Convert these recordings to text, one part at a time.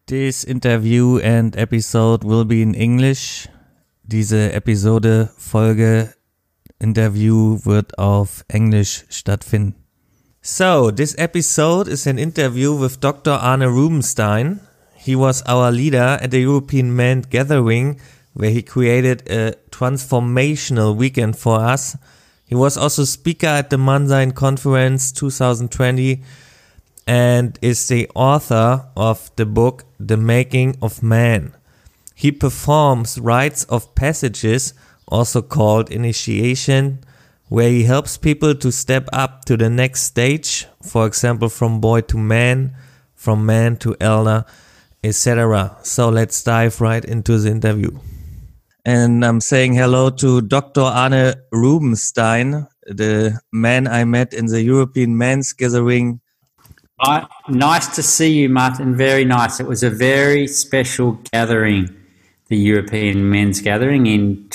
This interview and episode will be in English. Diese Episode, Folge, Interview wird auf Englisch stattfinden. So, this episode is an interview with Dr. Arne Rubinstein. He was our leader at the European Men Gathering, where he created a transformational weekend for us. He was also speaker at the Mannsein Conference 2020 and is the author of the book The Making of Man. He performs rites of passages, also called initiation, where he helps people to step up to the next stage, for example from boy to man, from man to elder, etc. So let's dive right into the interview. And I'm saying hello to Dr. Arne Rubinstein, the man I met in the European Men's Gathering. Nice to see you, Martin. Very nice. It was a very special gathering, the European Men's Gathering in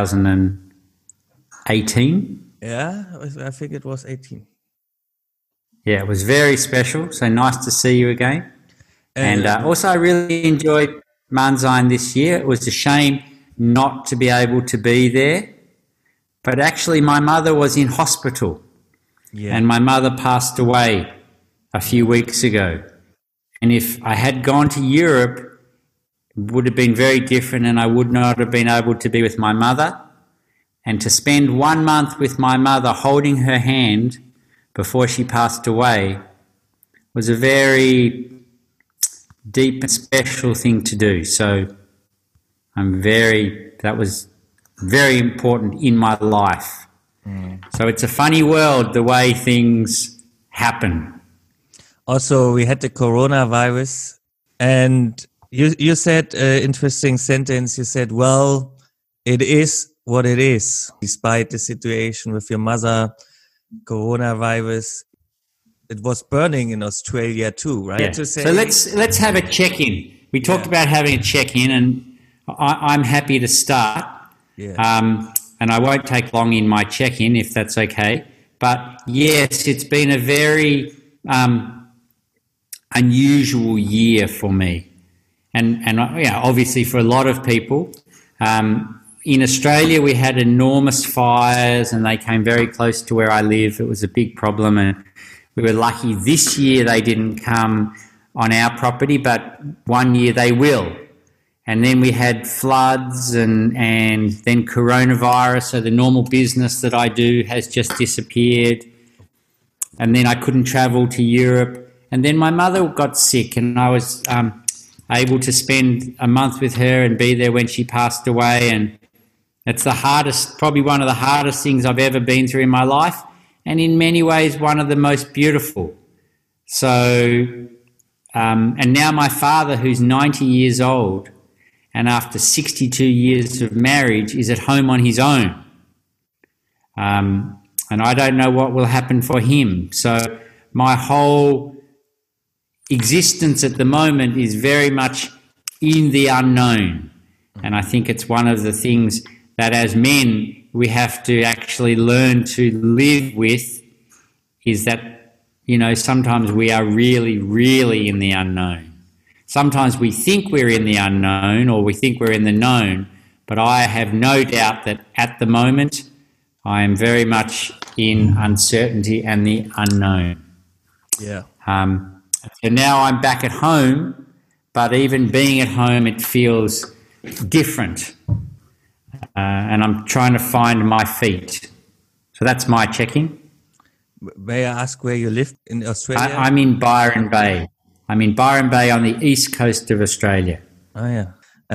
2018. Yeah, I think it was 18. Yeah, it was very special. So nice to see you again. And also I really enjoyed Mannsein this year. It was a shame not to be able to be there. But actually my mother was in hospital. Yeah. And my mother passed away a few weeks ago. And if I had gone to Europe, it would have been very different and I would not have been able to be with my mother. And to spend 1 month with my mother holding her hand before she passed away was a very deep and special thing to do. So that was very important in my life. So it's a funny world, the way things happen. Also, we had the coronavirus, and you said an interesting sentence. You said, well, it is what it is. Despite the situation with your mother, coronavirus, it was burning in Australia too, right? Yeah. So let's have a check-in. We talked about having a check-in, and I'm happy to start. Yeah. And I won't take long in my check-in if that's okay. But yes, it's been a very unusual year for me, and obviously for a lot of people. In Australia, we had enormous fires, and they came very close to where I live. It was a big problem, and we were lucky this year they didn't come on our property, but one year they will. And then we had floods, and then coronavirus. So the normal business that I do has just disappeared, and then I couldn't travel to Europe. And then my mother got sick, and I was able to spend a month with her and be there when she passed away. And it's probably one of the hardest things I've ever been through in my life, and in many ways one of the most beautiful. So, and now my father, who's 90 years old, and after 62 years of marriage, is at home on his own. And I don't know what will happen for him. So my whole existence at the moment is very much in the unknown. And I think it's one of the things that as men we have to actually learn to live with, is that, sometimes we are really, really in the unknown. Sometimes we think we're in the unknown, or we think we're in the known, but I have no doubt that at the moment I am very much in uncertainty and the unknown. Yeah. So now I'm back at home, but even being at home, it feels different. And I'm trying to find my feet. So that's my check-in. May I ask where you live in Australia? I'm in Byron Bay. I'm in Byron Bay on the east coast of Australia. Oh, yeah.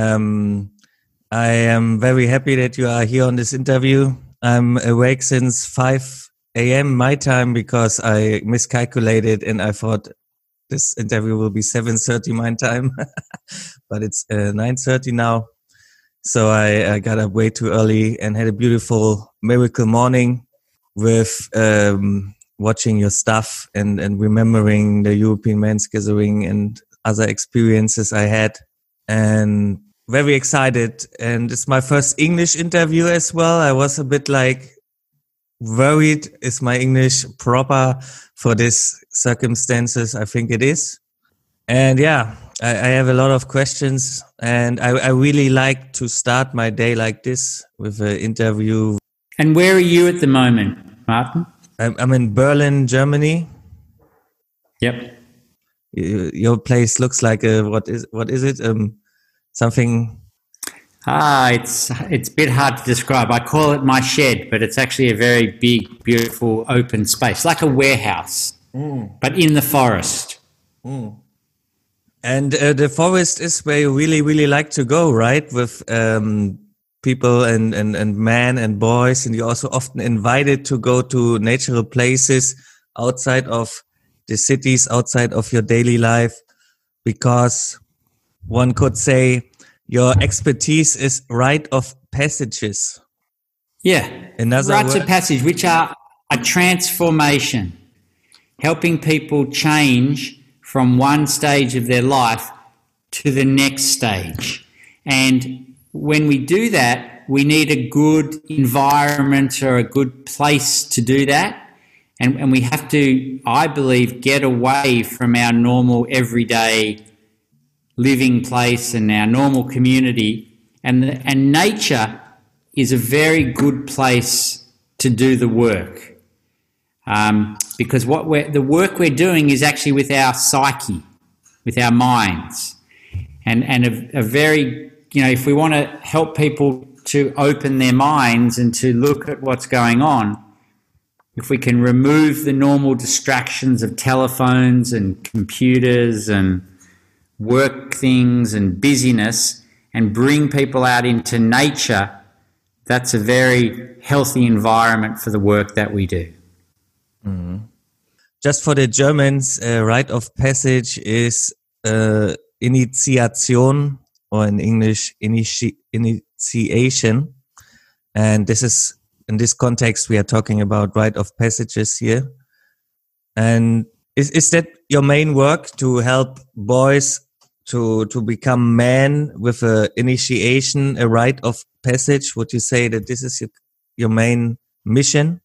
I am very happy that you are here on this interview. I'm awake since 5 a.m. my time because I miscalculated and I thought this interview will be 7:30 my time, but it's 9:30 now. So I got up way too early and had a beautiful miracle morning with watching your stuff and remembering the European Men's Gathering and other experiences I had, and very excited. And it's my first English interview as well. I was a bit worried, is my English proper for these circumstances? I think it is. And yeah, I have a lot of questions, and I really like to start my day like this with an interview. And where are you at the moment, Martin? I'm in Berlin, Germany. Yep. Your place looks like what is it? Something. It's a bit hard to describe. I call it my shed, but it's actually a very big, beautiful, open space, like a warehouse, but in the forest. And the forest is where you really, really like to go, right? With people and men and boys, and you're also often invited to go to natural places outside of the cities, outside of your daily life, because one could say your expertise is rite of passages. Yeah, Another rites word? of passage, which are a transformation, helping people change from one stage of their life to the next stage. And when we do that, we need a good environment or a good place to do that. And we have to, I believe, get away from our normal everyday living place and our normal community. And nature is a very good place to do the work. Because the work we're doing is actually with our psyche, with our minds. And a very, if we want to help people to open their minds and to look at what's going on, if we can remove the normal distractions of telephones and computers and work things and busyness and bring people out into nature, that's a very healthy environment for the work that we do. Mm-hmm. Just for the Germans, rite of passage is initiation, or in English, initiation. And this is, in this context, we are talking about rite of passages here. And is that your main work, to help boys to become men with a initiation, a rite of passage? Would you say that this is your main mission?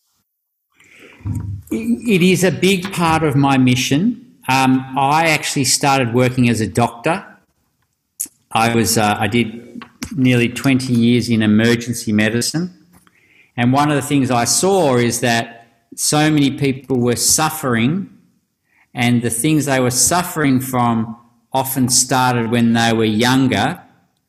It is a big part of my mission. I actually started working as a doctor. I did nearly 20 years in emergency medicine. And one of the things I saw is that so many people were suffering, and the things they were suffering from often started when they were younger.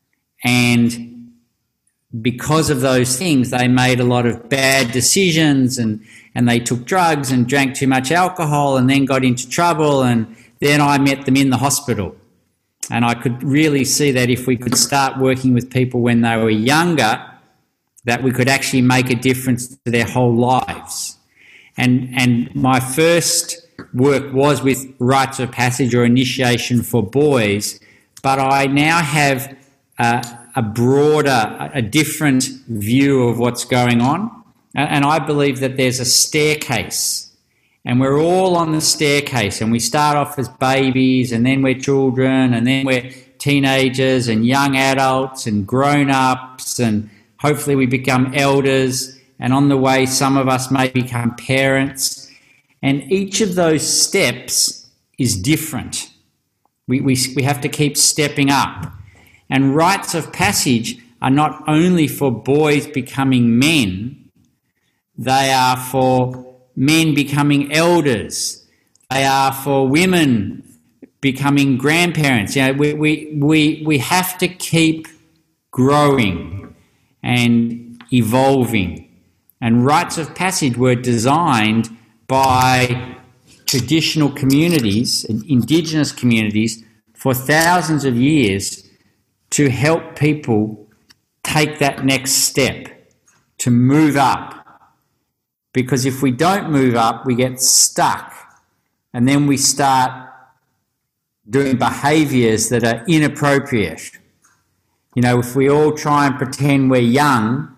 And because of those things, they made a lot of bad decisions, and they took drugs and drank too much alcohol and then got into trouble. And then I met them in the hospital. And I could really see that if we could start working with people when they were younger, that we could actually make a difference to their whole lives. And my first work was with rites of passage or initiation for boys, but I now have a broader, a different view of what's going on. And I believe that there's a staircase, and we're all on the staircase, and we start off as babies, and then we're children, and then we're teenagers and young adults and grown-ups, and hopefully we become elders, and on the way some of us may become parents. And each of those steps is different. We have to keep stepping up. And rites of passage are not only for boys becoming men, they are for men becoming elders. They are for women becoming grandparents. We have to keep growing and evolving. And rites of passage were designed by traditional communities, indigenous communities, for thousands of years to help people take that next step, to move up. Because if we don't move up, we get stuck, and then we start doing behaviours that are inappropriate. If we all try and pretend we're young,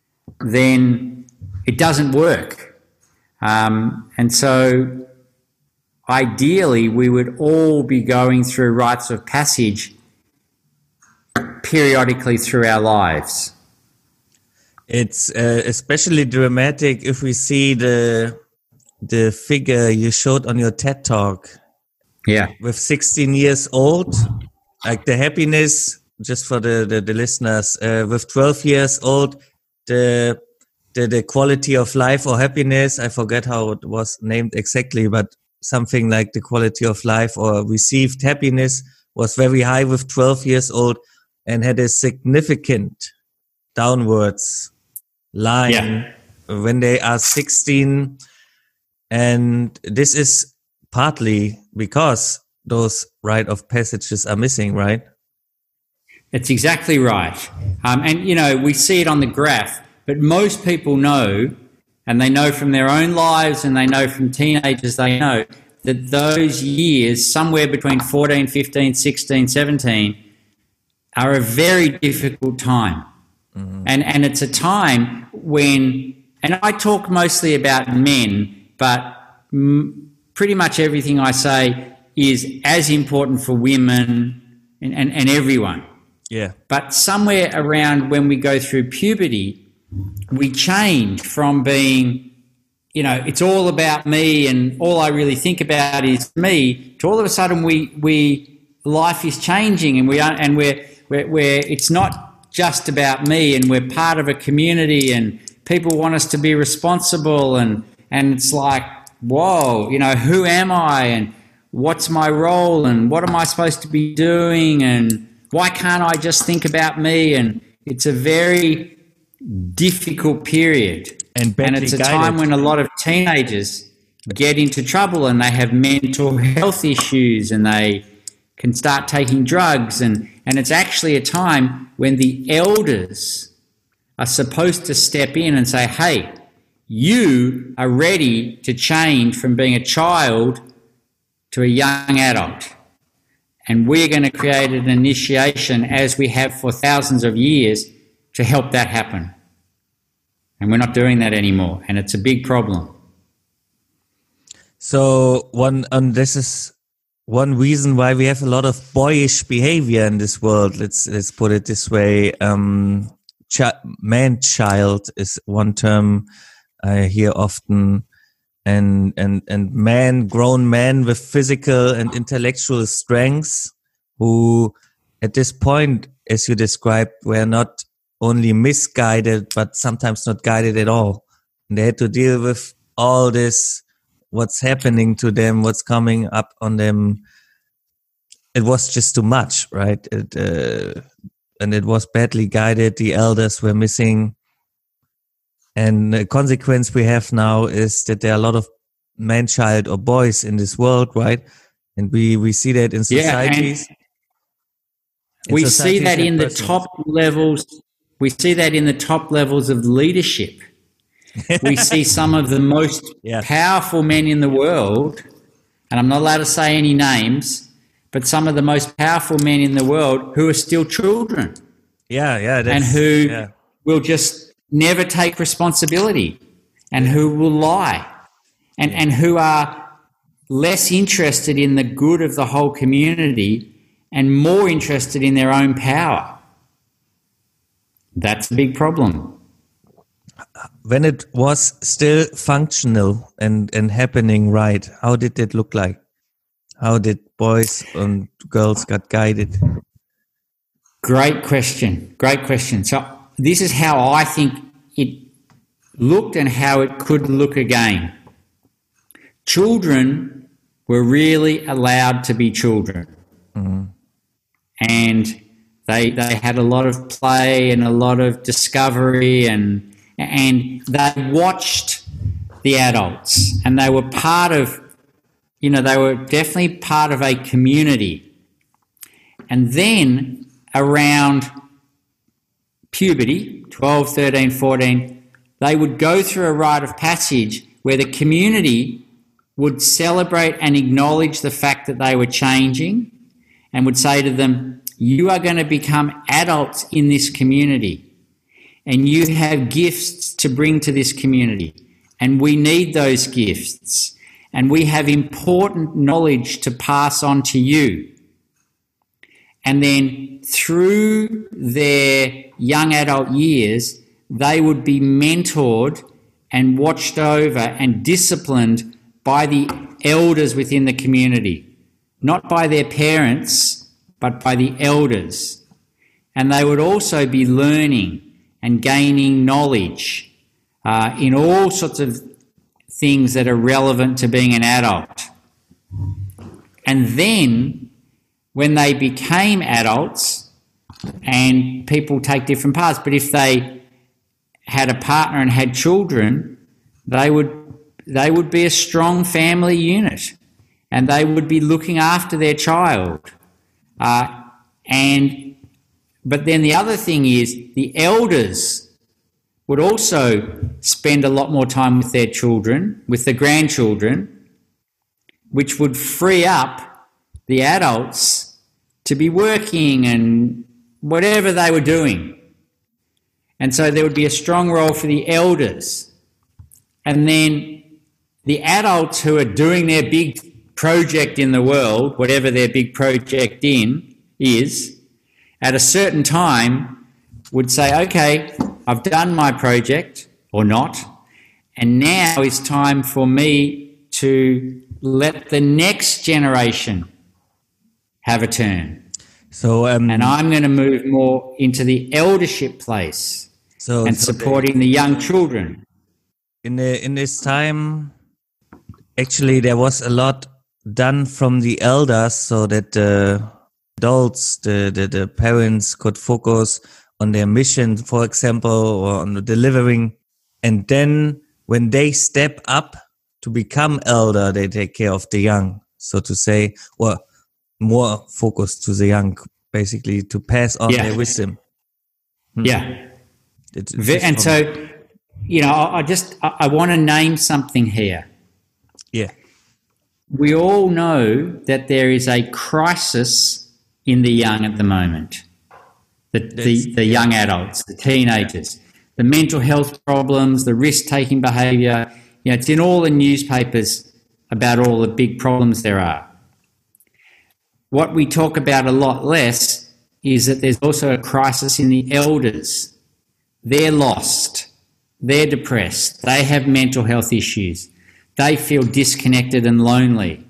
then it doesn't work. And so ideally we would all be going through rites of passage periodically through our lives. It's especially dramatic if we see the figure you showed on your TED Talk. Yeah. with 16 years old, like the happiness, just for the listeners, with 12 years old, the quality of life or happiness, I forget how it was named exactly, but something like the quality of life or received happiness was very high with 12 years old and had a significant downwards line when they are 16. And this is partly because those rite of passages are missing, right? It's exactly right. And, you know, we see it on the graph, but most people know, and they know from their own lives and they know from teenagers, they know that those years, somewhere between 14, 15, 16, 17, are a very difficult time. Mm-hmm. And it's a time when, and I talk mostly about men, but pretty much everything I say is as important for women and everyone. Yeah. But somewhere around when we go through puberty, we change from being, you know, it's all about me and all I really think about is me, to all of a sudden we life is changing and we're it's not just about me and we're part of a community and people want us to be responsible and it's like, whoa, you know, who am I and what's my role and what am I supposed to be doing and why can't I just think about me? And it's a very difficult period. And it's a time when a lot of teenagers get into trouble and they have mental health issues and they can start taking drugs. And it's actually a time when the elders are supposed to step in and say, hey, you are ready to change from being a child to a young adult. And we're going to create an initiation, as we have for thousands of years, to help that happen. And we're not doing that anymore, and it's a big problem. So this is one reason why we have a lot of boyish behavior in this world. Let's put it this way. Man-child is one term I hear often. And grown men with physical and intellectual strengths who at this point, as you described, were not only misguided, but sometimes not guided at all. And they had to deal with all this, what's happening to them, what's coming up on them. It was just too much, right? And it was badly guided. The elders were missing. And the consequence we have now is that there are a lot of man-child or boys in this world, right? And we see that in societies. We see that in the top levels. We see that in the top levels of leadership. We see some of the most powerful men in the world, and I'm not allowed to say any names, but some of the most powerful men in the world who are still children. And who will just never take responsibility and who will lie and who are less interested in the good of the whole community and more interested in their own power. That's a big problem. When it was still functional and happening right, how did it look like? How did boys and girls get guided? Great question. So this is how I think it looked and how it could look again. Children were really allowed to be children. Mm-hmm. And they had a lot of play and a lot of discovery and they watched the adults and they were part of, they were definitely part of a community. And then around puberty, 12, 13, 14, they would go through a rite of passage where the community would celebrate and acknowledge the fact that they were changing and would say to them, you are going to become adults in this community and you have gifts to bring to this community and we need those gifts and we have important knowledge to pass on to you. And then through their young adult years, they would be mentored and watched over and disciplined by the elders within the community. not by their parents, but by the elders. And they would also be learning and gaining knowledge in all sorts of things that are relevant to being an adult. And then when they became adults, and people take different paths, but if they had a partner and had children, they would be a strong family unit, and they would be looking after their child. But then the other thing is the elders would also spend a lot more time with their children, with the grandchildren, which would free up the adults to be working and whatever they were doing. And so there would be a strong role for the elders. And then the adults who are doing their big project in the world, whatever their big project is, at a certain time would say, okay, I've done my project, or not, and now it's time for me to let the next generation have a turn. So, and I'm going to move more into the eldership place and supporting the young children. In this time, actually, there was a lot done from the elders so that the adults, the parents could focus on their mission, for example, or on the delivering. And then when they step up to become elder, they take care of the young, so to say, or more focus to the young, basically, to pass on their wisdom. Yeah. And so, you know, I want to name something here. Yeah. We all know that there is a crisis in the young at the moment. The young adults, the teenagers, the mental health problems, the risk-taking behaviour. You know, it's in all the newspapers about all the big problems there are. What we talk about a lot less is that there's also a crisis in the elders. They're lost. They're depressed. They have mental health issues. They feel disconnected and lonely.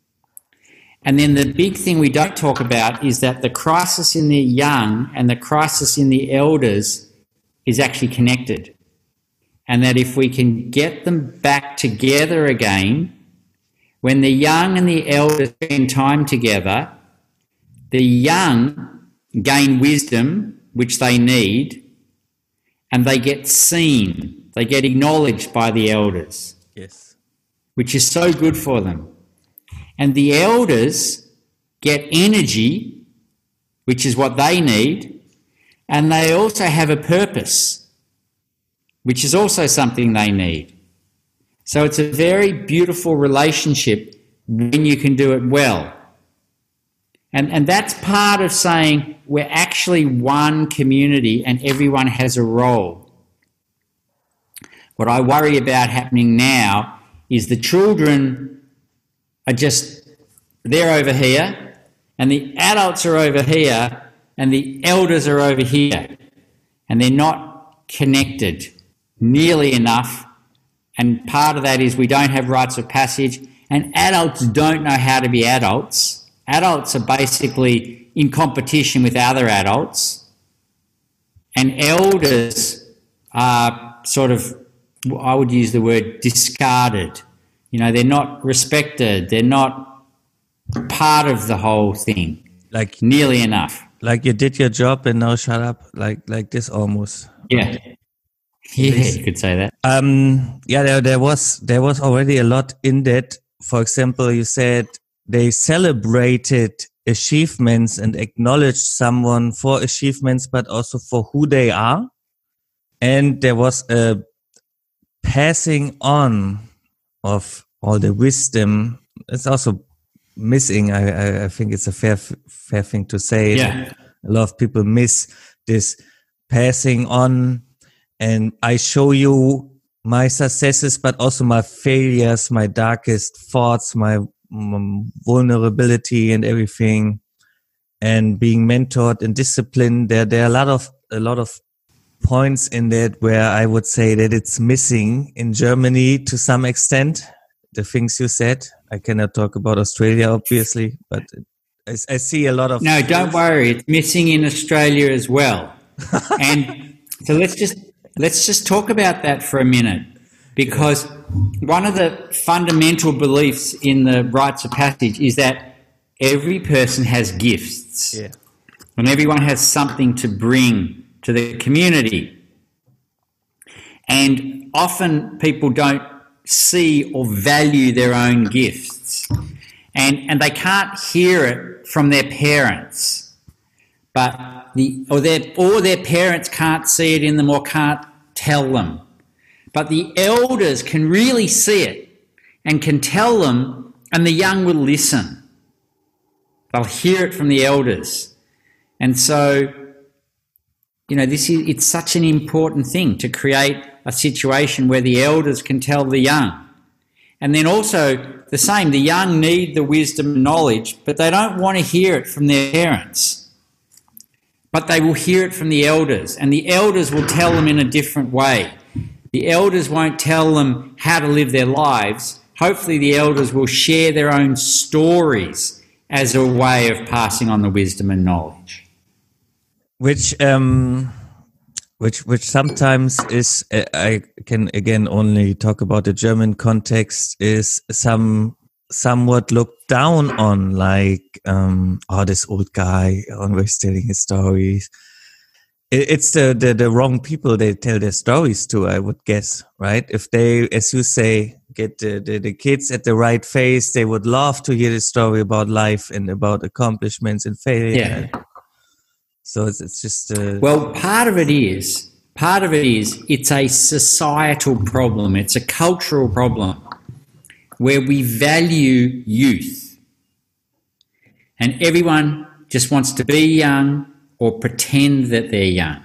And then the big thing we don't talk about is that the crisis in the young and the crisis in the elders is actually connected. And that if we can get them back together again, when the young and the elders spend time together, the young gain wisdom, which they need, and they get seen, they get acknowledged by the elders. Yes. Which is so good for them. And the elders get energy, which is what they need, and they also have a purpose, which is also something they need. So it's a very beautiful relationship when you can do it well. And that's part of saying we're actually one community and everyone has a role. What I worry about happening now is the children are they're over here, and the adults are over here, and the elders are over here, and they're not connected nearly enough. And part of that is we don't have rites of passage, and adults don't know how to be adults. Adults are basically in competition with other adults, and elders are sort of, I would use the word discarded. You know, they're not respected. They're not part of the whole thing, like nearly enough. Like you did your job and now shut up, like this almost. Yeah, you could say that. There was already a lot in that. For example, you said they celebrated achievements and acknowledged someone for achievements, but also for who they are. And there was a passing on of all the wisdom. It's also missing. I think it's a fair thing to say. Yeah. A lot of people miss this passing on, and I show you my successes, but also my failures, my darkest thoughts, my vulnerability and everything, and being mentored and disciplined. There are a lot of points in that where I would say that it's missing in Germany to some extent, the things you said. I cannot talk about Australia, obviously, but I see a lot of... No, don't worry. It's missing in Australia as well. And so let's just talk about that for a minute, because one of the fundamental beliefs in the rites of passage is that every person has gifts, and everyone has something to bring to the community. And often people don't see or value their own gifts, and they can't hear it from their parents, but their parents can't see it in them or can't tell them. But the elders can really see it and can tell them, and the young will listen. They'll hear it from the elders. And so, it's such an important thing to create a situation where the elders can tell the young. And then also the same, the young need the wisdom and knowledge, but they don't want to hear it from their parents. But they will hear it from the elders, and the elders will tell them in a different way. The elders won't tell them how to live their lives. Hopefully the elders will share their own stories as a way of passing on the wisdom and knowledge. Which sometimes is, I can again only talk about the German context, is somewhat looked down on, like, this old guy always telling his stories. It's the wrong people they tell their stories to, I would guess, right? If they, as you say, get the kids at the right phase, they would love to hear the story about life and about accomplishments and failure. Yeah. So it's just... Well, part of it is it's a societal problem. It's a cultural problem where we value youth. And everyone just wants to be young or pretend that they're young.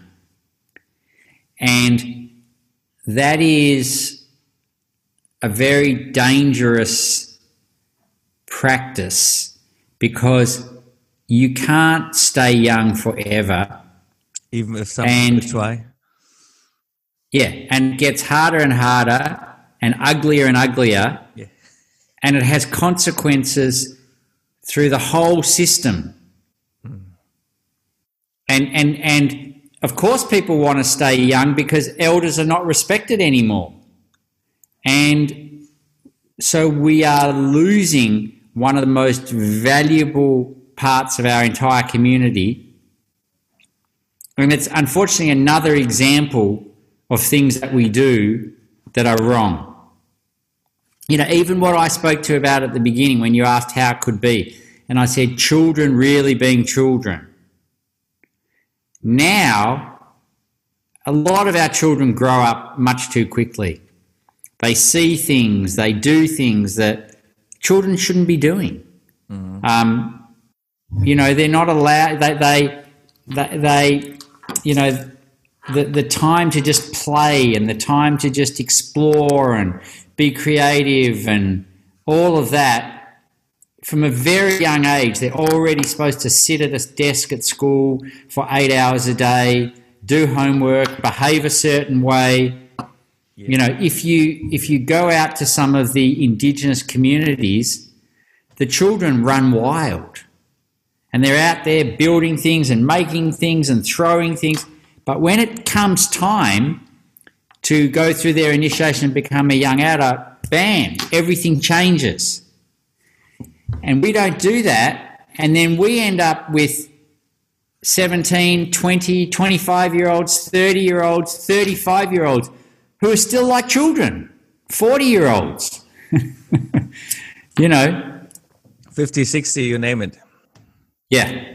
And that is a very dangerous practice, because you can't stay young forever. Even if someone would try. Yeah, and it gets harder and harder and uglier, Yeah. and it has consequences through the whole system. And of course people want to stay young because elders are not respected anymore. And so we are losing one of the most valuable parts of our entire community. And it's unfortunately another example of things that we do that are wrong. Even what I spoke to about at the beginning when you asked how it could be, and I said children really being children. Now, a lot of our children grow up much too quickly. They see things, they do things that children shouldn't be doing. They're not allowed. The time to just play and the time to just explore and be creative and all of that. From a very young age, they're already supposed to sit at a desk at school for 8 hours a day, do homework, behave a certain way. Yeah. If you go out to some of the Indigenous communities, the children run wild. And they're out there building things and making things and throwing things. But when it comes time to go through their initiation and become a young adult, bam, everything changes. And we don't do that, and then we end up with 17, 20, 25-year-olds, 30-year-olds, 35-year-olds who are still like children, 40-year-olds. 50, 60, you name it. Yeah.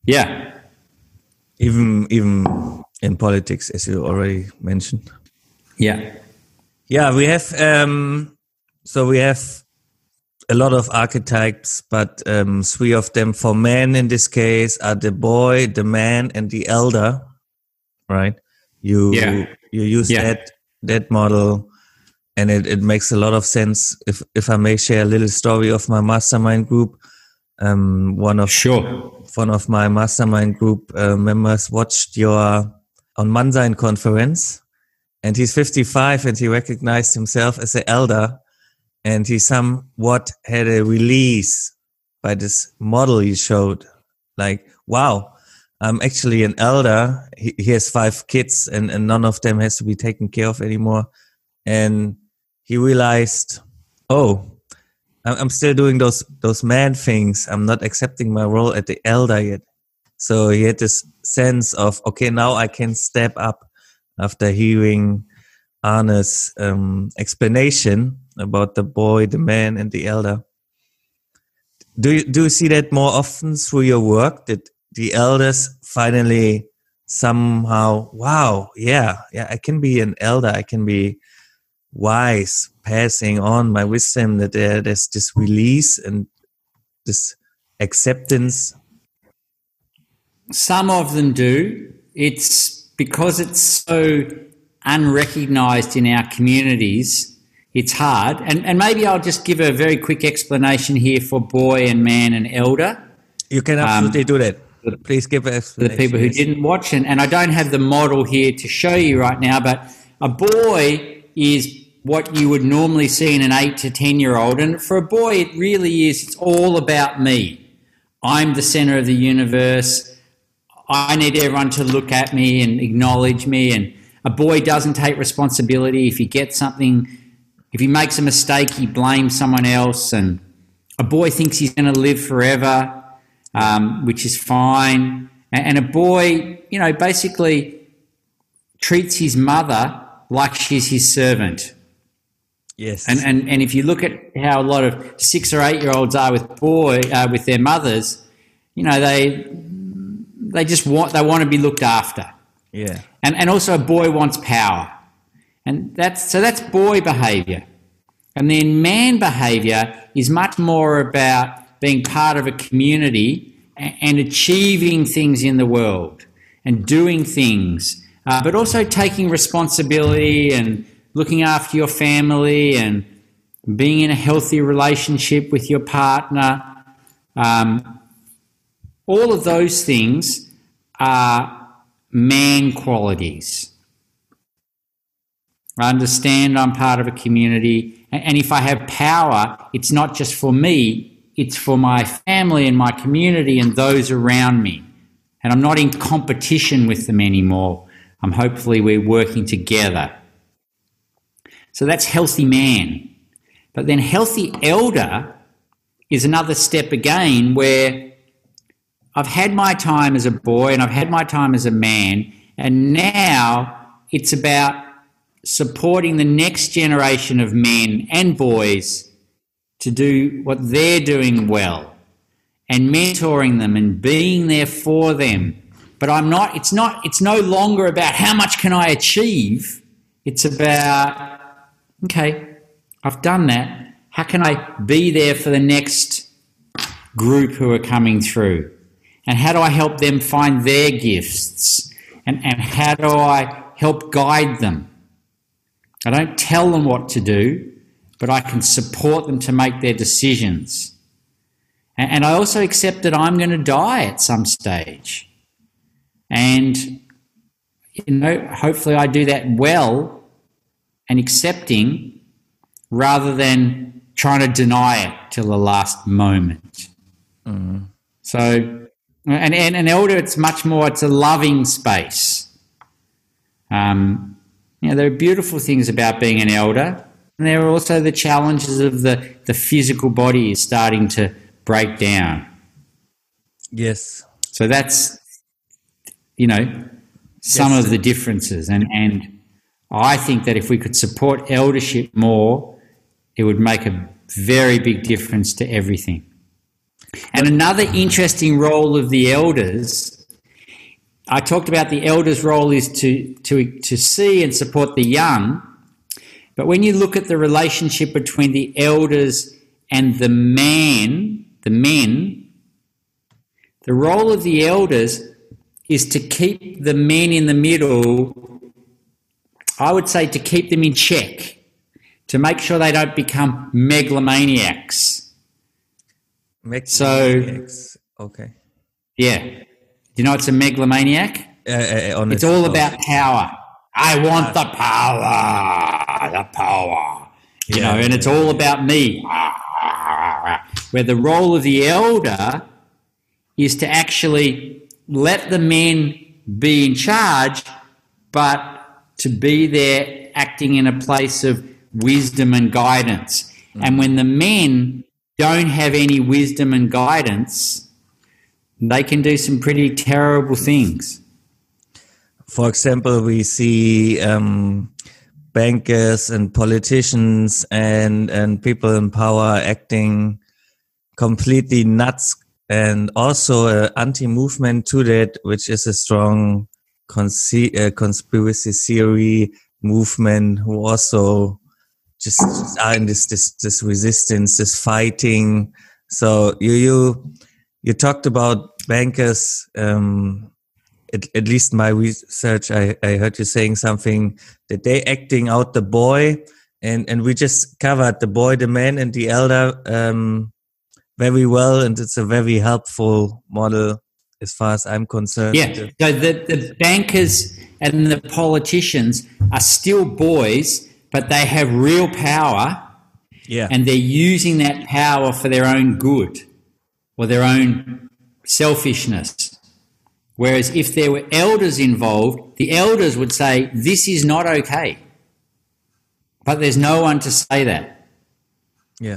Even in politics, as you already mentioned. Yeah. Yeah, we have... we have a lot of archetypes, but 3 of them for men in this case are the boy, the man, and the elder, right? You use that model, and it makes a lot of sense. If I may share a little story of my mastermind group, one of my mastermind group members watched your on Mannsein conference, and he's 55, and he recognized himself as an elder. and he somewhat had a release by this model he showed. Like, wow, I'm actually an elder. He has 5 kids, and none of them has to be taken care of anymore. And he realized, oh, I'm still doing those man things. I'm not accepting my role at the elder yet. So he had this sense of, okay, now I can step up after hearing Arne's explanation about the boy, the man, and the elder. Do you see that more often through your work, that the elders finally somehow, wow, yeah, I can be an elder, I can be wise, passing on my wisdom, that there's this release and this acceptance? Some of them do. It's because it's so unrecognized in our communities, it's hard. And maybe I'll just give a very quick explanation here for boy and man and elder. You can absolutely do that. Please give an explanation. For the people who didn't watch, and I don't have the model here to show you right now, but a boy is what you would normally see in an 8 to 10-year-old. And for a boy, it really is, it's all about me. I'm the center of the universe. I need everyone to look at me and acknowledge me. And a boy doesn't take responsibility. If he gets something, if he makes a mistake, he blames someone else. And a boy thinks he's going to live forever, which is fine. And a boy, you know, basically treats his mother like she's his servant. Yes. And if you look at how a lot of 6 or 8-year-olds are with their mothers, you know, they want to be looked after. Yeah. And also a boy wants power. And that's boy behavior. And then man behavior is much more about being part of a community and achieving things in the world and doing things, but also taking responsibility and looking after your family and being in a healthy relationship with your partner. All of those things are man qualities. I understand I'm part of a community, and if I have power, it's not just for me, it's for my family and my community and those around me. And I'm not in competition with them anymore. Hopefully we're working together. So that's healthy man. But then healthy elder is another step again, where I've had my time as a boy and I've had my time as a man, and now it's about supporting the next generation of men and boys to do what they're doing well and mentoring them and being there for them. But it's no longer about how much can I achieve. It's about, okay, I've done that. How can I be there for the next group who are coming through? And how do I help them find their gifts? And how do I help guide them? I don't tell them what to do, but I can support them to make their decisions. And I also accept that I'm going to die at some stage. And, you know, hopefully I do that well and accepting, rather than trying to deny it till the last moment. Mm. So, and an elder, it's a loving space. You know, there are beautiful things about being an elder, and there are also the challenges of the physical body is starting to break down. Yes. So that's, you know, some of the differences. And I think that if we could support eldership more, it would make a very big difference to everything. And another interesting role of the elders, I talked about the elders' role is to see and support the young, but when you look at the relationship between the elders and the men, the role of the elders is to keep the men in the middle, I would say to keep them in check, to make sure they don't become megalomaniacs. Okay. Yeah. Do you know what's a megalomaniac? It's all about power. I want the power. and it's all about me. Where the role of the elder is to actually let the men be in charge, but to be there acting in a place of wisdom and guidance. And when the men don't have any wisdom and guidance, they can do some pretty terrible things. For example, we see bankers and politicians and people in power acting completely nuts, and also an anti-movement to that, which is a strong conspiracy theory movement, who also just are in this resistance, this fighting. So you talked about bankers. At least my research, I heard you saying something that they acting out the boy, and we just covered the boy, the man, and the elder very well, and it's a very helpful model as far as I'm concerned. Yeah, so the bankers and the politicians are still boys, but they have real power, and they're using that power for their own good or their own selfishness. Whereas if there were elders involved, the elders would say, this is not okay. But there's no one to say that. Yeah.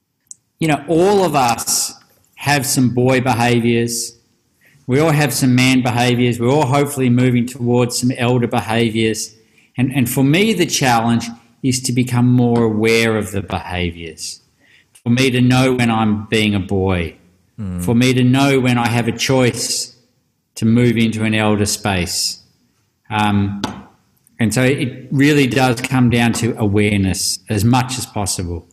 All of us have some boy behaviours. We all have some man behaviours. We're all hopefully moving towards some elder behaviours. And for me, the challenge is to become more aware of the behaviours. For me to know when I'm being a boy. For me to know when I have a choice to move into an elder space. And so it really does come down to awareness as much as possible.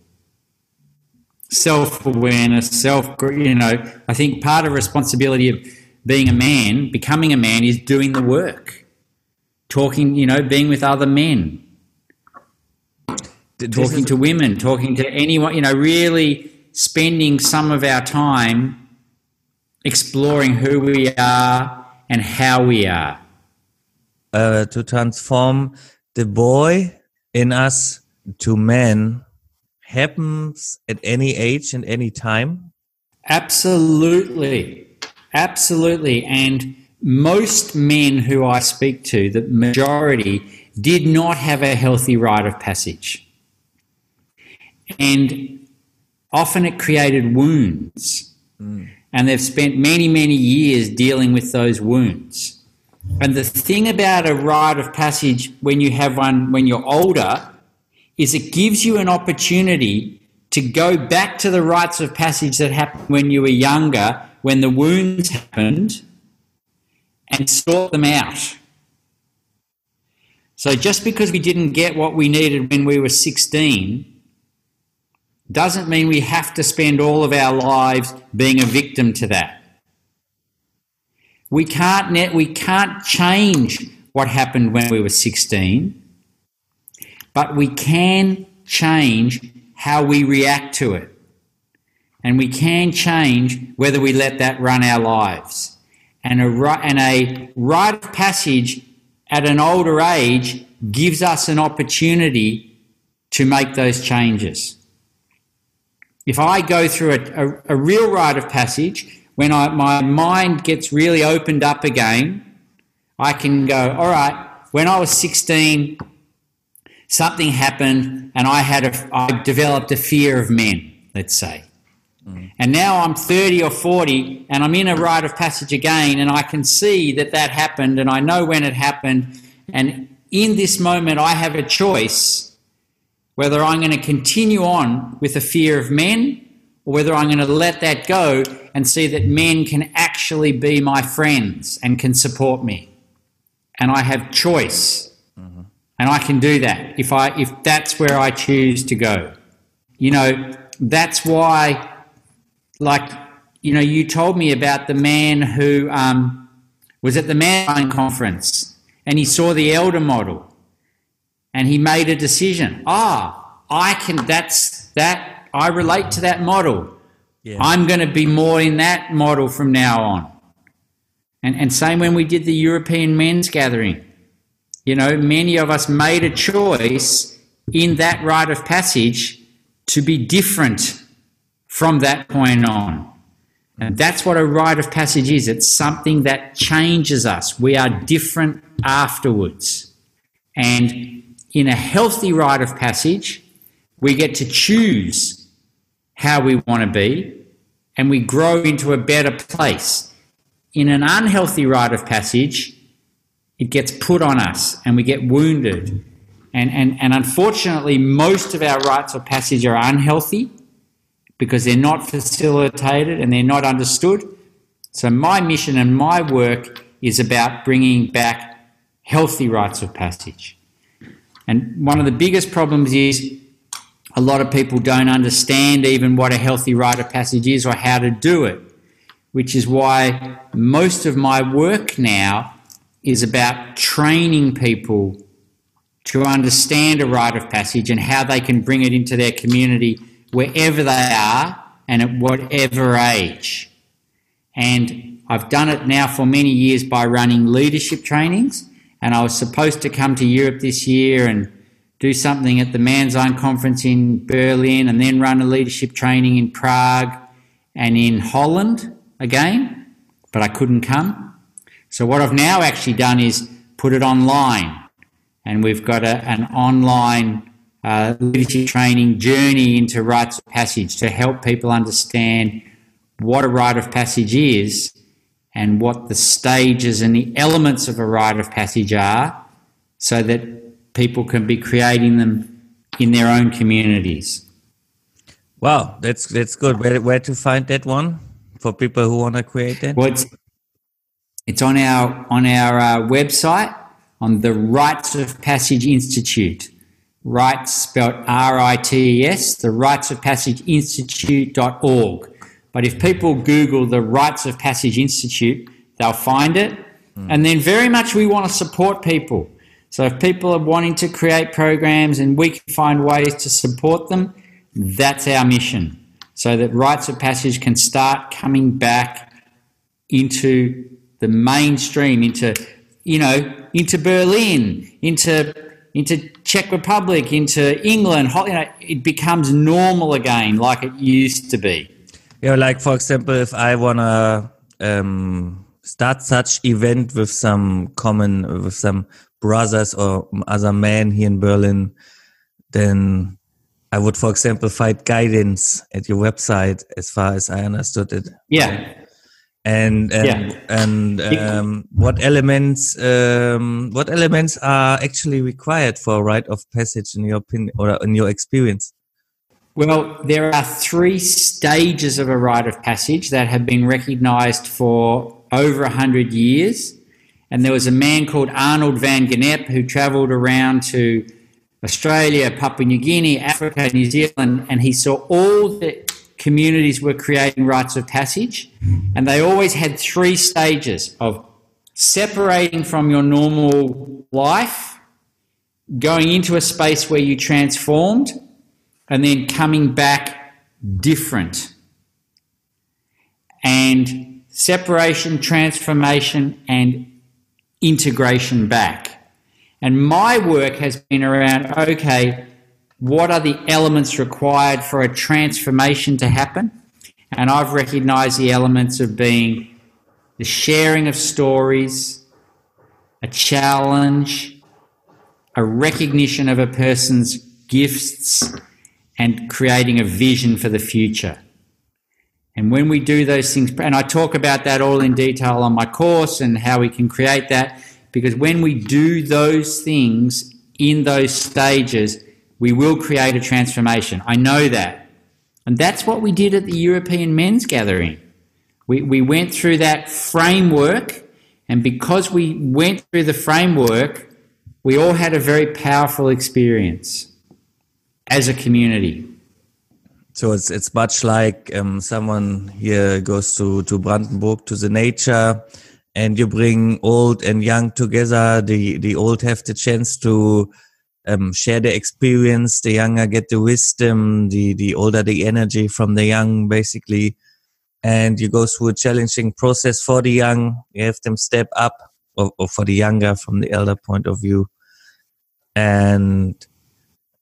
Self-awareness, I think part of the responsibility of being a man, becoming a man, is doing the work. Talking, being with other men. Talking to women, talking to anyone, really spending some of our time exploring who we are and how we are. To transform the boy in us to man happens at any age and any time? Absolutely. And most men who I speak to, the majority, did not have a healthy rite of passage. And often it created wounds. And they've spent many, many years dealing with those wounds. And the thing about a rite of passage when you have one when you're older is it gives you an opportunity to go back to the rites of passage that happened when you were younger, when the wounds happened, and sort them out. So just because we didn't get what we needed when we were 16 doesn't mean we have to spend all of our lives being a victim to that. We can't change what happened when we were 16, but we can change how we react to it. And we can change whether we let that run our lives. And a rite of passage at an older age gives us an opportunity to make those changes. If I go through a real rite of passage, when my mind gets really opened up again, I can go, all right, when I was 16, something happened and I developed a fear of men, let's say. And now I'm 30 or 40 and I'm in a rite of passage again, and I can see that happened and I know when it happened. And in this moment, I have a choice whether I'm going to continue on with a fear of men or whether I'm going to let that go and see that men can actually be my friends and can support me. And I have choice. And I can do that if that's where I choose to go. That's why, you told me about the man who was at the Mankind conference and he saw the elder model and he made a decision. I relate to that model. Yeah. I'm going to be more in that model from now on. And same when we did the European men's gathering. Many of us made a choice in that rite of passage to be different from that point on. And that's what a rite of passage is. It's something that changes us. We are different afterwards. And in a healthy rite of passage, we get to choose how we want to be, and we grow into a better place. In an unhealthy rite of passage, it gets put on us and we get wounded. And unfortunately, most of our rites of passage are unhealthy because they're not facilitated and they're not understood. So my mission and my work is about bringing back healthy rites of passage. And one of the biggest problems is a lot of people don't understand even what a healthy rite of passage is or how to do it, which is why most of my work now is about training people to understand a rite of passage and how they can bring it into their community wherever they are and at whatever age. And I've done it now for many years by running leadership trainings, and I was supposed to come to Europe this year and do something at the Manzine conference in Berlin and then run a leadership training in Prague and in Holland again, but I couldn't come. So what I've now actually done is put it online. And we've got an online leadership training journey into rites of passage to help people understand what a rite of passage is and what the stages and the elements of a rite of passage are, so that people can be creating them in their own communities. Wow, that's good. Where to find that one for people who want to create that? Well, it's on our website, on the Rites of Passage Institute. Rites spelled R-I-T-E-S, the Rites of Passage Institute.org. But if people Google the Rites of Passage Institute, they'll find it. And then very much we want to support people. So if people are wanting to create programs and we can find ways to support them, that's our mission. So that Rites of Passage can start coming back into the mainstream, into Berlin, into Czech Republic, into England. It becomes normal again, like it used to be. Yeah, like for example, if I wanna start such event with some brothers or other men here in Berlin, then I would, for example, find guidance at your website, as far as I understood it. Yeah. And what elements are actually required for a rite of passage in your opinion or in your experience? Well, there are 3 stages of a rite of passage that have been recognised for over 100 years. And there was a man called Arnold van Gennep who travelled around to Australia, Papua New Guinea, Africa, New Zealand, and he saw all the communities were creating rites of passage, and they always had 3 stages of separating from your normal life, going into a space where you transformed, and then coming back different. And separation, transformation, and integration back. And my work has been around, okay, what are the elements required for a transformation to happen? And I've recognised the elements of being the sharing of stories, a challenge, a recognition of a person's gifts, and creating a vision for the future. And when we do those things, and I talk about that all in detail on my course and how we can create that, because when we do those things in those stages, we will create a transformation. I know that. And that's what we did at the European Men's Gathering. We went through that framework, and because we went through the framework, we all had a very powerful experience as a community. So it's much like someone here goes to Brandenburg, to the nature, and you bring old and young together. The old have the chance to share the experience, the younger get the wisdom, the older the energy from the young, basically. And you go through a challenging process for the young. You have them step up, or for the younger from the elder point of view. And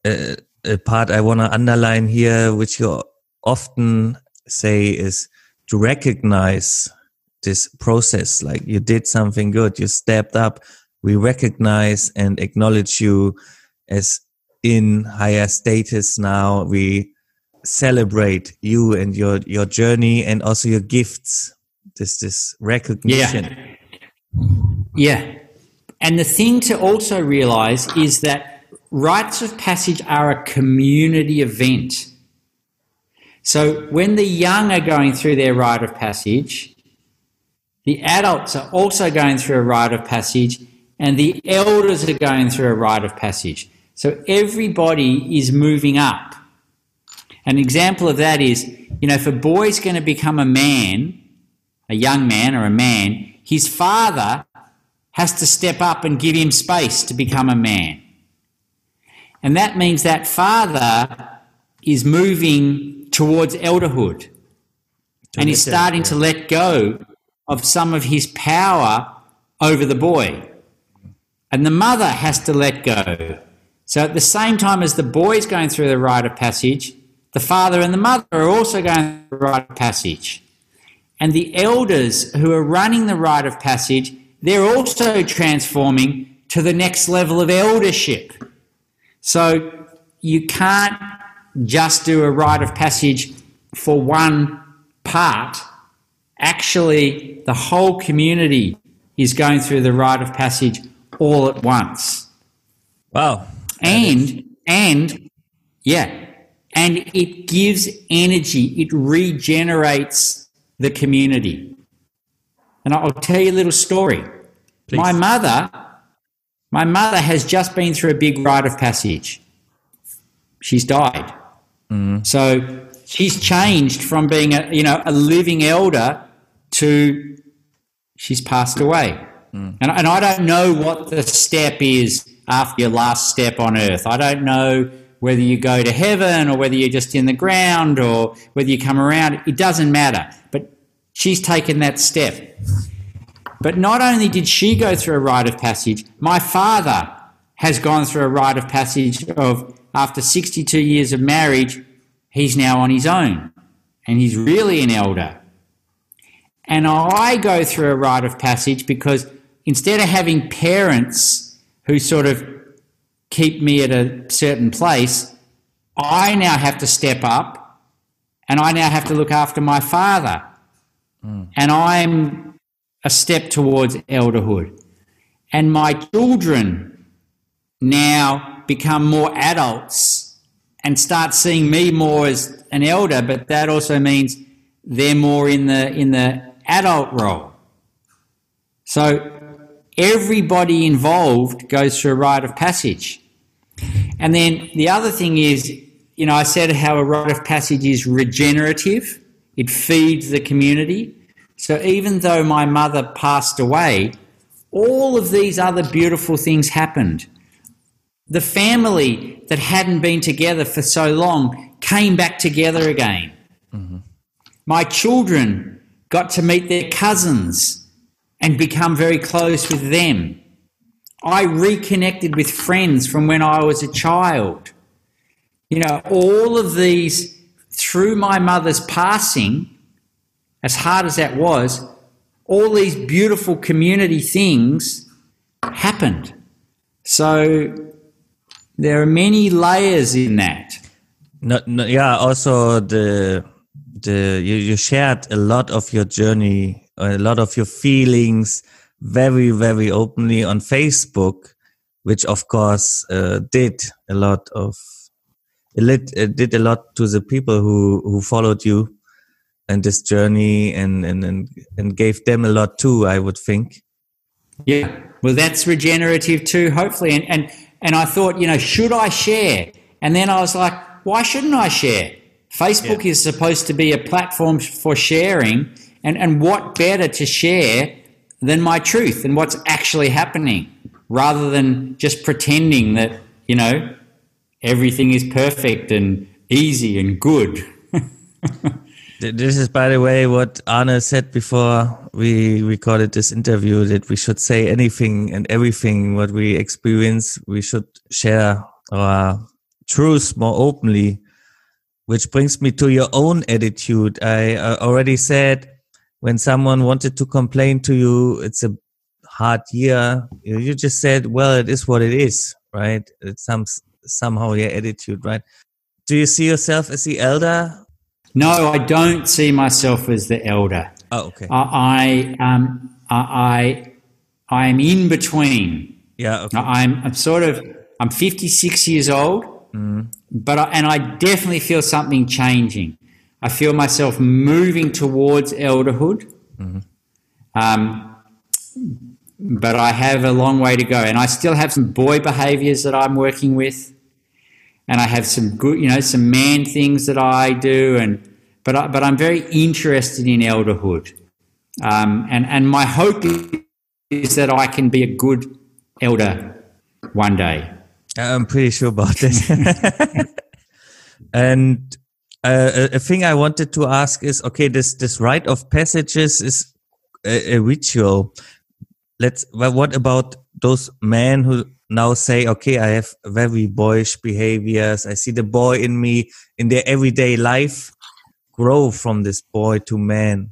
a part I want to underline here, which you often say, is to recognize this process. Like, you did something good, you stepped up, we recognize and acknowledge you as in higher status now. We celebrate you and your journey and also your gifts. This recognition. Yeah. And the thing to also realize is that rites of passage are a community event. So when the young are going through their rite of passage, the adults are also going through a rite of passage, and the elders are going through a rite of passage. So everybody is moving up. An example of that is, if a boy's going to become a man, a young man or a man, his father has to step up and give him space to become a man. And that means that father is moving towards elderhood, and he's starting to let go of some of his power over the boy. And the mother has to let go. So at the same time as the boy's going through the rite of passage, the father and the mother are also going through the rite of passage. And the elders who are running the rite of passage, they're also transforming to the next level of eldership. So you can't just do a rite of passage for one part. Actually, the whole community is going through the rite of passage all at once. Wow. And it gives energy. It regenerates the community. And I'll tell you a little story. Please. My mother has just been through a big rite of passage. She's died. Mm. So she's changed from being a living elder to she's passed away. Mm. And I don't know what the step is after your last step on earth. I don't know whether you go to heaven or whether you're just in the ground or whether you come around. It doesn't matter. But she's taken that step. But not only did she go through a rite of passage, my father has gone through a rite of passage of, after 62 years of marriage, he's now on his own and he's really an elder. And I go through a rite of passage because instead of having parents who sort of keep me at a certain place, I now have to step up and I now have to look after my father. Mm. And I'm a step towards elderhood. And my children now become more adults and start seeing me more as an elder, but that also means they're more in the adult role. So everybody involved goes through a rite of passage. And then the other thing is, I said how a rite of passage is regenerative. It feeds the community. So even though my mother passed away, all of these other beautiful things happened. The family that hadn't been together for so long came back together again. Mm-hmm. My children got to meet their cousins and become very close with them. I reconnected with friends from when I was a child. All of these, through my mother's passing, as hard as that was, all these beautiful community things happened. So there are many layers in that. Also you shared a lot of your journey, a lot of your feelings very, very openly on Facebook, which of course did a lot to the people who followed you and this journey and gave them a lot too, I would think. Yeah, well, that's regenerative too, hopefully. And I thought, should I share? And then I was like, why shouldn't I share? Facebook is supposed to be a platform for sharing, and what better to share than my truth and what's actually happening, rather than just pretending that, everything is perfect and easy and good. This is, by the way, what Arne said before we recorded this interview, that we should say anything and everything what we experience. We should share our truth more openly, which brings me to your own attitude. I already said when someone wanted to complain to you, it's a hard year. You just said, well, it is what it is, right? It's somehow your attitude, right? Do you see yourself as the elder? No, I don't see myself as the elder. Oh, okay. I am in between. Yeah, okay. I'm 56 years old, but I definitely feel something changing. I feel myself moving towards elderhood, but I have a long way to go, and I still have some boy behaviours that I'm working with, and I have some good, some man things that I do, but I'm very interested in elderhood, and my hope is that I can be a good elder one day. I'm pretty sure about that. And a thing I wanted to ask is, okay, this rite of passages is a ritual. Well, what about those men who now say, okay, I have very boyish behaviors. I see the boy in me in their everyday life grow from this boy to man,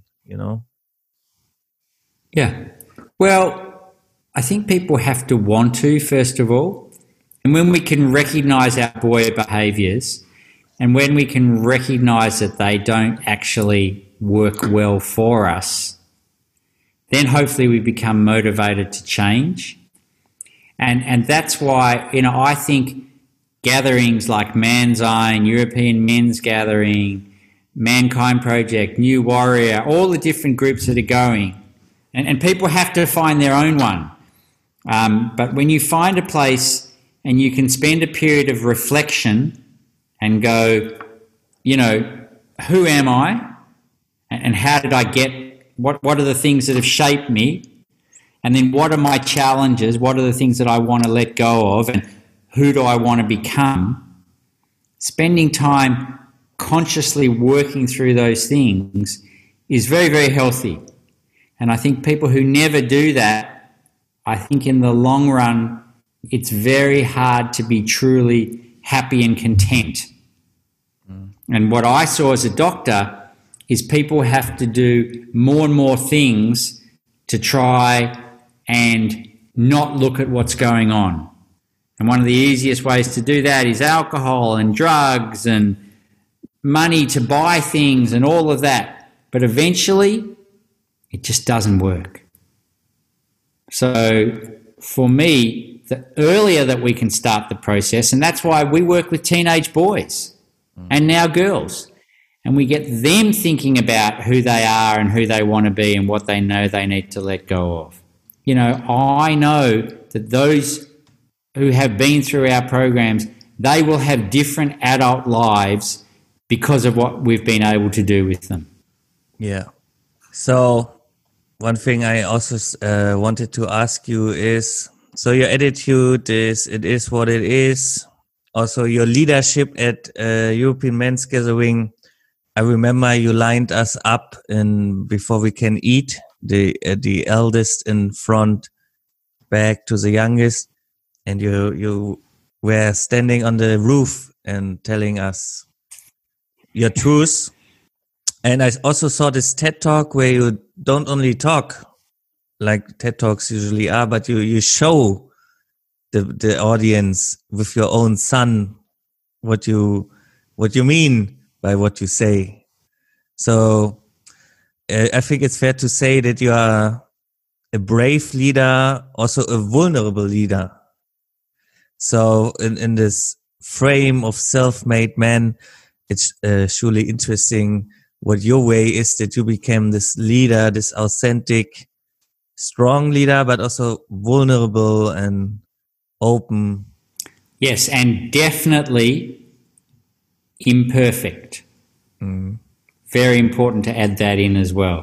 Yeah. Well, I think people have to want to, first of all. And when we can recognize our boy behaviors, and when we can recognize that they don't actually work well for us, then hopefully we become motivated to change. And that's why, I think gatherings like Man's Eye, European Men's Gathering, Mankind Project, New Warrior, all the different groups that are going, and people have to find their own one. But when you find a place and you can spend a period of reflection and go, who am I? And how did I get, what are the things that have shaped me? And then what are my challenges? What are the things that I want to let go of? And who do I want to become? Spending time consciously working through those things is very, very healthy. And I think people who never do that, I think in the long run, it's very hard to be truly happy and content. And what I saw as a doctor is people have to do more and more things to try and not look at what's going on. And one of the easiest ways to do that is alcohol and drugs and money to buy things and all of that. But eventually, it just doesn't work. So for me, the earlier that we can start the process, and that's why we work with teenage boys and now girls, and we get them thinking about who they are and who they want to be and what they know they need to let go of. I know that those who have been through our programs, they will have different adult lives because of what we've been able to do with them. Yeah. So one thing I also wanted to ask you is, so your attitude is, it is what it is. Also your leadership at European Men's Gathering. I remember you lined us up before we can eat, the eldest in front, back to the youngest, and you were standing on the roof and telling us your truth. And I also saw this TED Talk where you don't only talk like TED Talks usually are, but you show the audience with your own son what you mean by what you say. So I think it's fair to say that you are a brave leader, also a vulnerable leader. So in this frame of self-made man, it's surely interesting what your way is, that you became this leader, this authentic, strong leader, but also vulnerable and open. Yes, and definitely imperfect. Very important to add that in as well.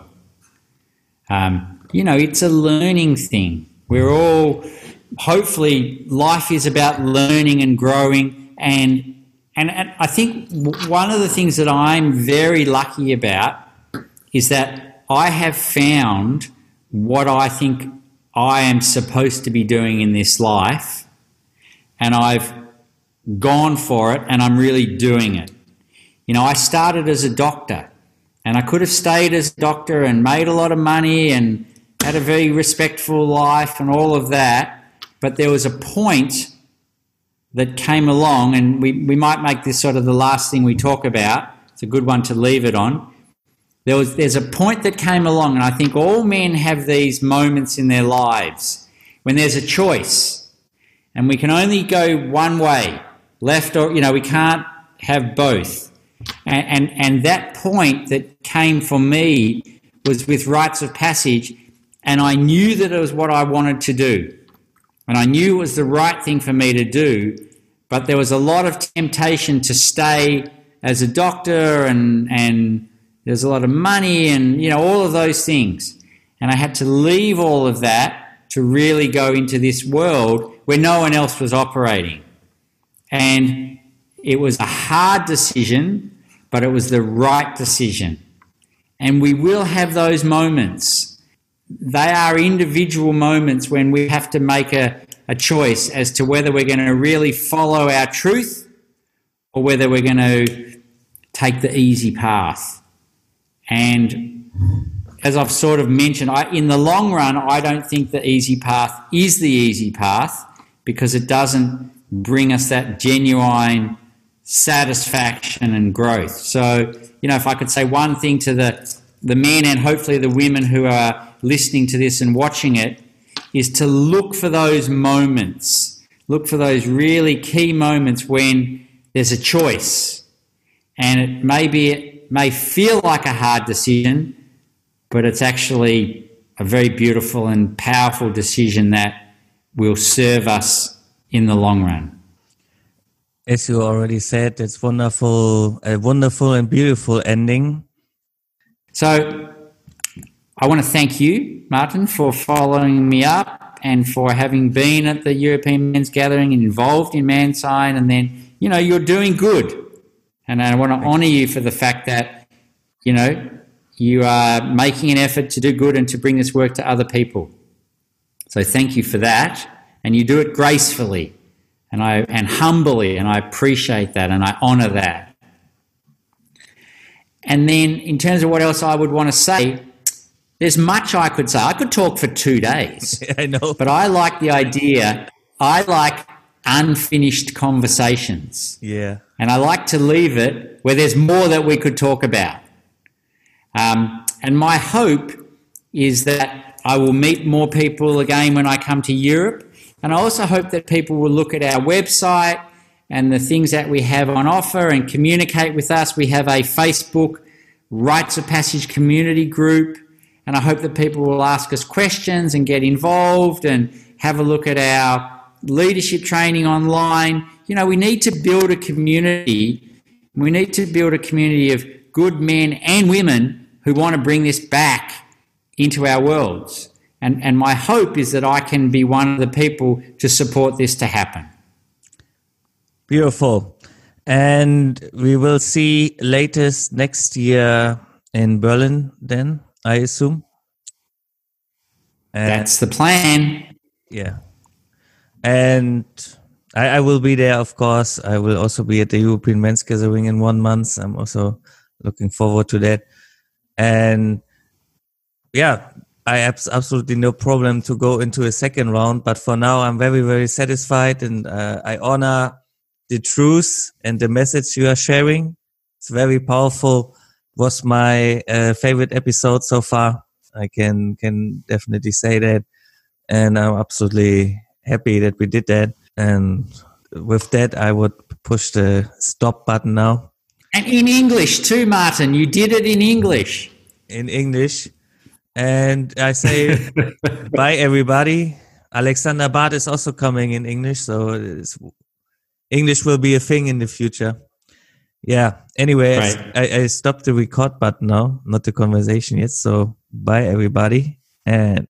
It's a learning thing. We're all, hopefully, life is about learning and growing. And I think one of the things that I'm very lucky about is that I have found what I think I am supposed to be doing in this life, and I've gone for it and I'm really doing it. You know, I started as a doctor and I could have stayed as a doctor and made a lot of money and had a very respectful life and all of that. But there was a point that came along, and we might make this sort of the last thing we talk about. It's a good one to leave it on. There's a point that came along, and I think all men have these moments in their lives when there's a choice and we can only go one way, left or, you know, we can't have both. And that point that came for me was with Rites of Passage, and I knew that it was what I wanted to do. And I knew it was the right thing for me to do, but there was a lot of temptation to stay as a doctor and there's a lot of money and, you know, all of those things. And I had to leave all of that to really go into this world where no one else was operating. And it was a hard decision, but it was the right decision. And we will have those moments. They are individual moments when we have to make a choice as to whether we're going to really follow our truth or whether we're going to take the easy path. And as I've sort of mentioned, in the long run, I don't think the easy path is the easy path because it doesn't bring us that genuine satisfaction and growth. So, you know, if I could say one thing to the men and hopefully the women who are listening to this and watching it, is to look for those moments. Look for those really key moments when there's a choice. And it may feel like a hard decision, but it's actually a very beautiful and powerful decision that will serve us in the long run. As you already said, it's wonderful, a wonderful and beautiful ending. So I want to thank you, Martin, for following me up and for having been at the European Men's Gathering and involved in ManSign, and then, you know, you're doing good. And I want to honour you for the fact that, you know, you are making an effort to do good and to bring this work to other people. So thank you for that. And you do it gracefully and humbly, and I appreciate that and I honour that. And then in terms of what else I would want to say, there's much I could say. I could talk for 2 days. I know. But I like the idea. I like unfinished conversations. Yeah. And I like to leave it where there's more that we could talk about. And my hope is that I will meet more people again when I come to Europe. And I also hope that people will look at our website and the things that we have on offer and communicate with us. We have a Facebook Rites of Passage community group. And I hope that people will ask us questions and get involved and have a look at our leadership training online. You know, we need to build a community. We need to build a community of good men and women who want to bring this back into our worlds. And my hope is that I can be one of the people to support this to happen. Beautiful. And we will see latest next year in Berlin then, I assume. That's the plan. Yeah. And I will be there, of course. I will also be at the European Men's Gathering in 1 month. I'm also looking forward to that. And yeah, I have absolutely no problem to go into a second round. But for now, I'm very, very satisfied. And I honor the truth and the message you are sharing. It's very powerful. Was my favorite episode so far. I can definitely say that. And I'm absolutely happy that we did that. And with that, I would push the stop button now. And in English too, Martin. You did it in English. In English. And I say bye, everybody. Alexander Barth is also coming in English. So English will be a thing in the future. Yeah. Anyway, right. I stopped the record button now, not the conversation yet. So bye, everybody. And